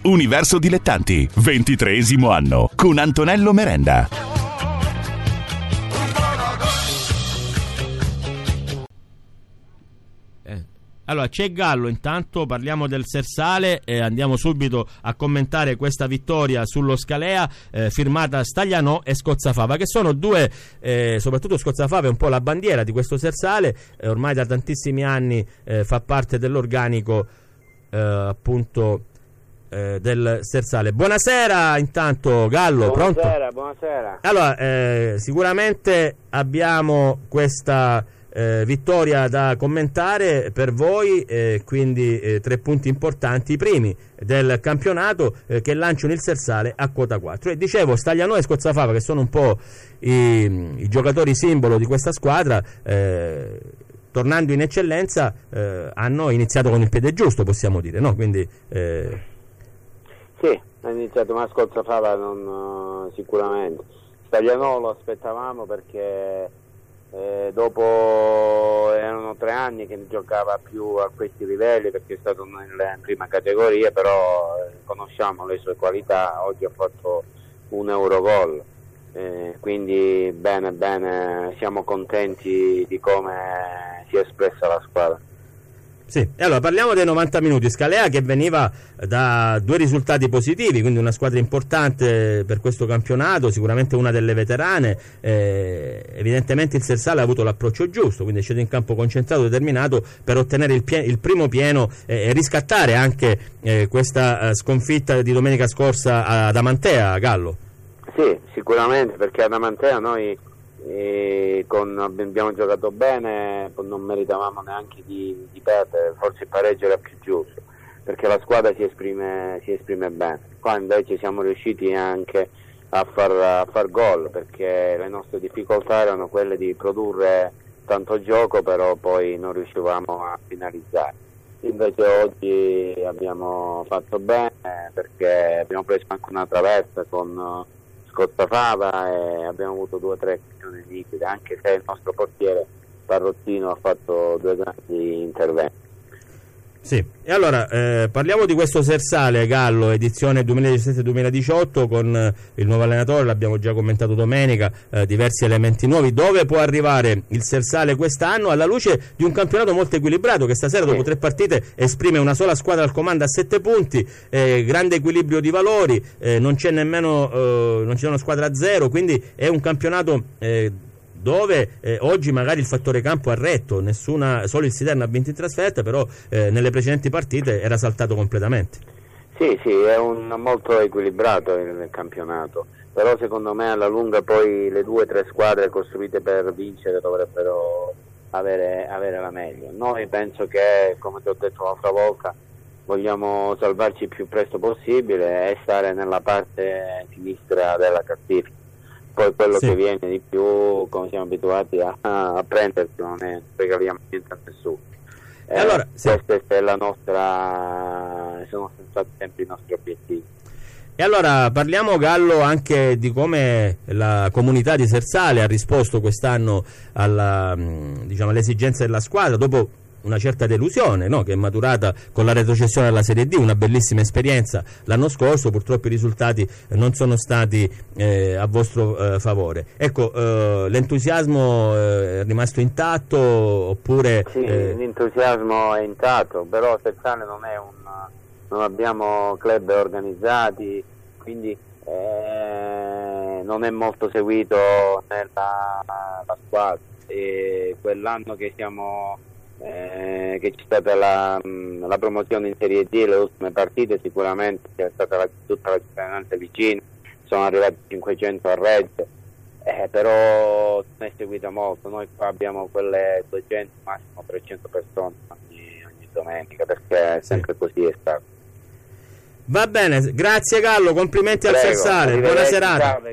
Universo Dilettanti, 23° anno, con Antonello Merenda. Allora, c'è Gallo, intanto parliamo del Sersale e andiamo subito a commentare questa vittoria sullo Scalea, firmata Staglianò e Scozzafava, che sono due, soprattutto Scozzafava è un po' la bandiera di questo Sersale, ormai da tantissimi anni fa parte dell'organico appunto del Sersale. Buonasera intanto Gallo, pronto? Buonasera. Allora, sicuramente abbiamo questa vittoria da commentare per voi, quindi 3 punti importanti, i primi del campionato, che lanciano il Sersale a quota 4. E dicevo, Staglianò e Scozzafava, che sono un po' i giocatori simbolo di questa squadra, tornando in eccellenza, hanno iniziato con il piede giusto, possiamo dire, no? Quindi sì, ha iniziato, ma Scozzafava non sicuramente. Staglianò lo aspettavamo perché dopo erano 3 anni che giocava più a questi livelli, perché è stato in prima categoria, però conosciamo le sue qualità. Oggi ha fatto un Eurogol, quindi bene, siamo contenti di come si è espressa la squadra. Sì, e allora parliamo dei 90 minuti. Scalea che veniva da 2 risultati positivi, quindi una squadra importante per questo campionato, sicuramente una delle veterane, evidentemente il Sersale ha avuto l'approccio giusto, quindi è sceso in campo concentrato, determinato per ottenere il primo pieno e riscattare anche questa sconfitta di domenica scorsa ad Amantea, Gallo. Sì, sicuramente, perché ad Amantea noi abbiamo giocato bene, non meritavamo neanche di perdere, forse il pareggio era più giusto, perché la squadra si esprime bene. Qua invece siamo riusciti anche a far gol, perché le nostre difficoltà erano quelle di produrre tanto gioco, però poi non riuscivamo a finalizzare. Invece oggi abbiamo fatto bene, perché abbiamo preso anche una traversa con Scozzafava e abbiamo avuto 2 o 3 occasioni nitide, anche se il nostro portiere Parrottino ha fatto 2 grandi interventi. Sì, e allora parliamo di questo Sersale, Gallo, edizione 2017-2018, con il nuovo allenatore, l'abbiamo già commentato domenica, diversi elementi nuovi. Dove può arrivare il Sersale quest'anno, alla luce di un campionato molto equilibrato che stasera dopo 3 partite esprime una sola squadra al comando a 7 punti, grande equilibrio di valori, non c'è una squadra a 0, quindi è un campionato dove oggi magari il fattore campo ha retto, solo il Siderno ha vinto in trasferta, però nelle precedenti partite era saltato completamente. Sì, è molto equilibrato il campionato, però secondo me alla lunga poi le 2 o 3 squadre costruite per vincere dovrebbero avere la meglio. Noi penso che, come ti ho detto l'altra volta, vogliamo salvarci il più presto possibile e stare nella parte sinistra della classifica. Poi quello che viene di più, come siamo abituati a prendersi, non regaliamo niente a nessuno. Allora, questa è la nostra, sono stati sempre i nostri obiettivi. E allora parliamo, Gallo, anche di come la comunità di Sersale ha risposto quest'anno alle esigenze della squadra, dopo una certa delusione, no? Che è maturata con la retrocessione alla Serie D, una bellissima esperienza l'anno scorso. Purtroppo i risultati non sono stati a vostro favore. Ecco, l'entusiasmo è rimasto intatto oppure? Sì, l'entusiasmo è intatto, però Sersale non abbiamo club organizzati, quindi non è molto seguito la squadra. E quell'anno che c'è stata la promozione in Serie D, le ultime partite, sicuramente c'è stata tutta la cittadinanza vicina, sono arrivati 500 a Reggio, però non è seguita molto. Noi qua abbiamo quelle 200, massimo 300 persone ogni domenica, perché sempre così è stato. Va bene, grazie Gallo, complimenti al Sersale, buona serata.